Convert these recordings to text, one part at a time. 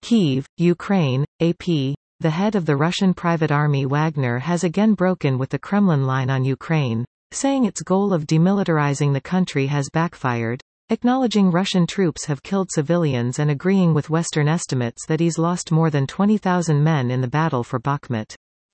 Kyiv, Ukraine, AP. The head of the Russian private army Wagner has again broken with the Kremlin line on Ukraine, saying its goal of demilitarizing the country has backfired, acknowledging Russian troops have killed civilians and agreeing with Western estimates that he's lost more than 20,000 men in the battle for Bakhmut.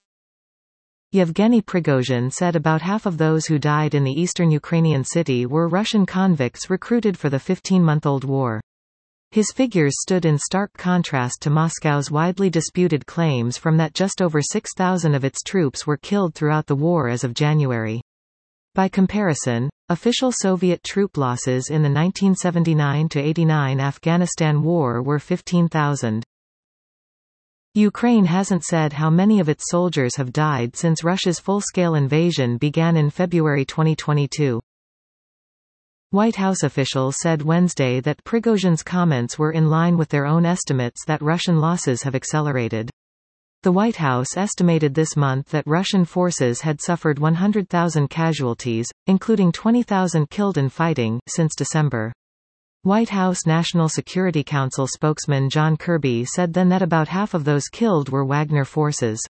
Yevgeny Prigozhin said about half of those who died in the eastern Ukrainian city were Russian convicts recruited for the 15-month-old war. His figures stood in stark contrast to Moscow's widely disputed claims from that just over 6,000 of its troops were killed throughout the war as of January. By comparison, official Soviet troop losses in the 1979–89 Afghanistan war were 15,000. Ukraine hasn't said how many of its soldiers have died since Russia's full-scale invasion began in February 2022. White House officials said Wednesday that Prigozhin's comments were in line with their own estimates that Russian losses have accelerated. The White House estimated this month that Russian forces had suffered 100,000 casualties, including 20,000 killed in fighting, since December. White House National Security Council spokesman John Kirby said then that about half of those killed were Wagner forces.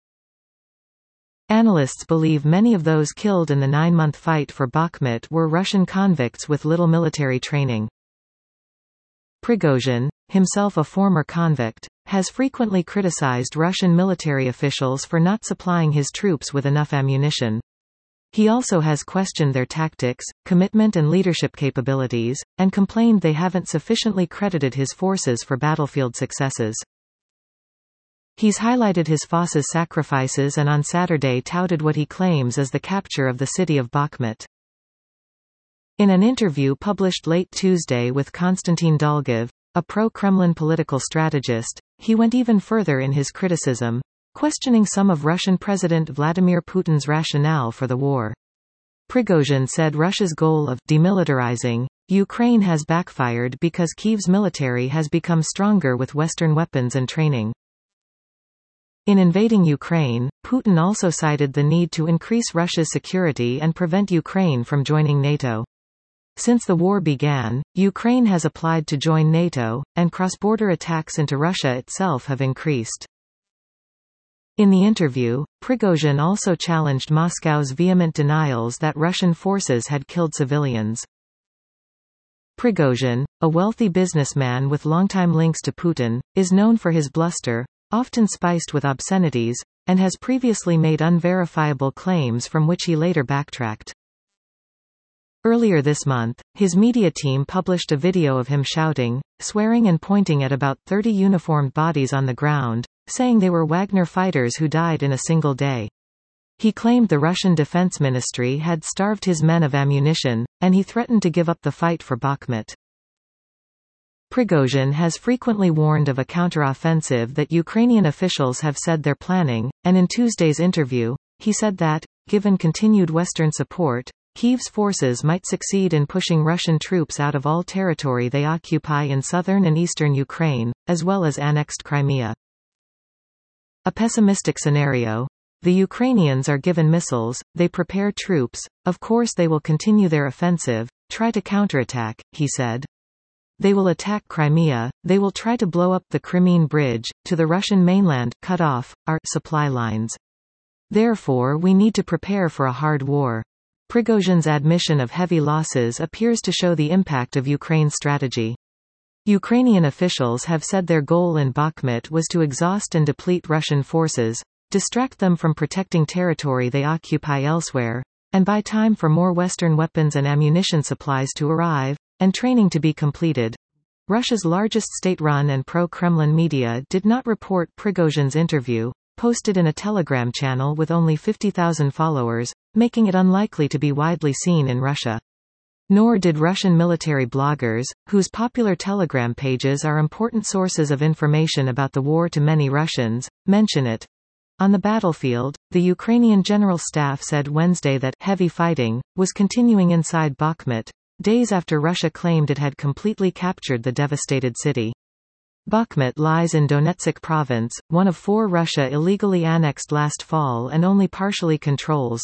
Analysts believe many of those killed in the 9-month fight for Bakhmut were Russian convicts with little military training. Prigozhin, himself a former convict, has frequently criticized Russian military officials for not supplying his troops with enough ammunition. He also has questioned their tactics, commitment and leadership capabilities, and complained they haven't sufficiently credited his forces for battlefield successes. He's highlighted his forces' sacrifices and on Saturday touted what he claims as the capture of the city of Bakhmut. In an interview published late Tuesday with Konstantin Dolgov, a pro-Kremlin political strategist, he went even further in his criticism, questioning some of Russian President Vladimir Putin's rationale for the war. Prigozhin said Russia's goal of demilitarizing Ukraine has backfired because Kyiv's military has become stronger with Western weapons and training. In invading Ukraine, Putin also cited the need to increase Russia's security and prevent Ukraine from joining NATO. Since the war began, Ukraine has applied to join NATO, and cross-border attacks into Russia itself have increased. In the interview, Prigozhin also challenged Moscow's vehement denials that Russian forces had killed civilians. Prigozhin, a wealthy businessman with longtime links to Putin, is known for his bluster, often spiced with obscenities, and has previously made unverifiable claims from which he later backtracked. Earlier this month, his media team published a video of him shouting, swearing and pointing at about 30 uniformed bodies on the ground, saying they were Wagner fighters who died in a single day. He claimed the Russian Defense Ministry had starved his men of ammunition, and he threatened to give up the fight for Bakhmut. Prigozhin has frequently warned of a counter-offensive that Ukrainian officials have said they're planning, and in Tuesday's interview, he said that, given continued Western support, Kyiv's forces might succeed in pushing Russian troops out of all territory they occupy in southern and eastern Ukraine, as well as annexed Crimea. A pessimistic scenario. The Ukrainians are given missiles, they prepare troops, of course they will continue their offensive, try to counterattack, he said. They will attack Crimea, they will try to blow up the Crimean Bridge, to the Russian mainland, cut off our supply lines. Therefore we need to prepare for a hard war. Prigozhin's admission of heavy losses appears to show the impact of Ukraine's strategy. Ukrainian officials have said their goal in Bakhmut was to exhaust and deplete Russian forces, distract them from protecting territory they occupy elsewhere, and buy time for more Western weapons and ammunition supplies to arrive, and training to be completed. Russia's largest state-run and pro-Kremlin media did not report Prigozhin's interview, posted in a Telegram channel with only 50,000 followers, making it unlikely to be widely seen in Russia. Nor did Russian military bloggers, whose popular Telegram pages are important sources of information about the war to many Russians, mention it. On the battlefield, the Ukrainian General Staff said Wednesday that heavy fighting was continuing inside Bakhmut, days after Russia claimed it had completely captured the devastated city. Bakhmut lies in Donetsk province, one of 4 Russia illegally annexed last fall and only partially controls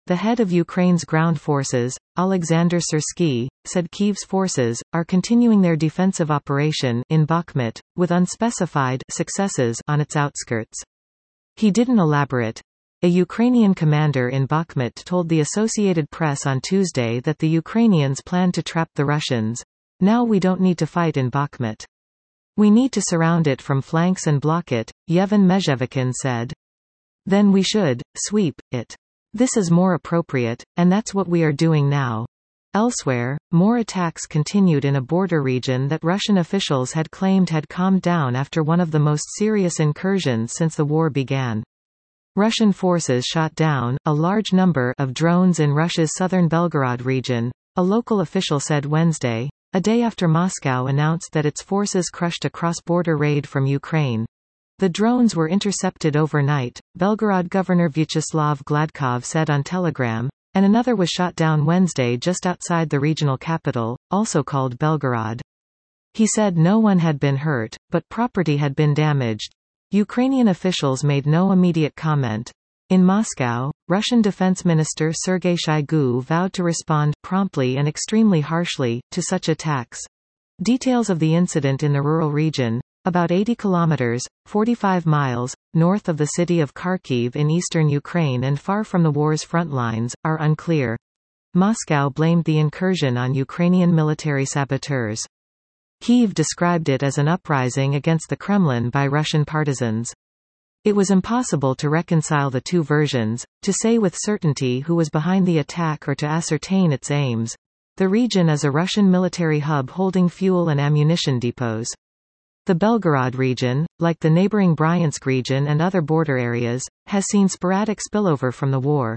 The head of Ukraine's ground forces, Alexander Syrsky, said Kyiv's forces are continuing their defensive operation in Bakhmut, with unspecified successes on its outskirts. He didn't elaborate. A Ukrainian commander in Bakhmut told the Associated Press on Tuesday that the Ukrainians plan to trap the Russians. Now we don't need to fight in Bakhmut. We need to surround it from flanks and block it, Yevhen Mezhevikin said. Then we should sweep it. This is more appropriate, and that's what we are doing now. Elsewhere, more attacks continued in a border region that Russian officials had claimed had calmed down after one of the most serious incursions since the war began. Russian forces shot down a large number of drones in Russia's southern Belgorod region, a local official said Wednesday, a day after Moscow announced that its forces crushed a cross-border raid from Ukraine. The drones were intercepted overnight, Belgorod Governor Vyacheslav Gladkov said on Telegram, and another was shot down Wednesday just outside the regional capital, also called Belgorod. He said no one had been hurt, but property had been damaged. Ukrainian officials made no immediate comment. In Moscow, Russian Defense Minister Sergei Shoigu vowed to respond promptly and extremely harshly to such attacks. Details of the incident in the rural region, about 80 kilometers, 45 miles, north of the city of Kharkiv in eastern Ukraine and far from the war's front lines, are unclear. Moscow blamed the incursion on Ukrainian military saboteurs. Kyiv described it as an uprising against the Kremlin by Russian partisans. It was impossible to reconcile the two versions, to say with certainty who was behind the attack or to ascertain its aims. The region is a Russian military hub holding fuel and ammunition depots. The Belgorod region, like the neighboring Bryansk region and other border areas, has seen sporadic spillover from the war.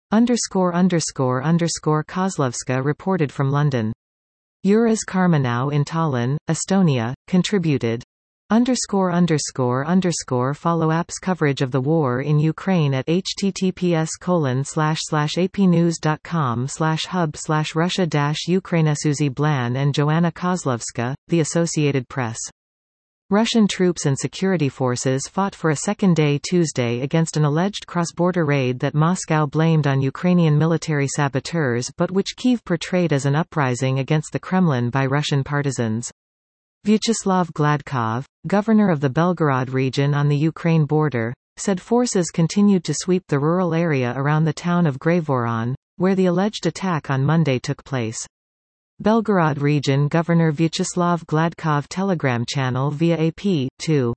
Kozlovska reported from London. Uras Karmanow in Tallinn, Estonia, contributed. Follow app's coverage of the war in Ukraine at https://apnews.com/hub/Russia-Ukraine. Suzy Blan and Joanna Kozlovska, The Associated Press. Russian troops and security forces fought for a second day Tuesday against an alleged cross-border raid that Moscow blamed on Ukrainian military saboteurs but which Kyiv portrayed as an uprising against the Kremlin by Russian partisans. Vyacheslav Gladkov, governor of the Belgorod region on the Ukraine border, said forces continued to sweep the rural area around the town of Grayvoron, where the alleged attack on Monday took place. Belgorod region Governor Vyacheslav Gladkov Telegram channel via AP, 2.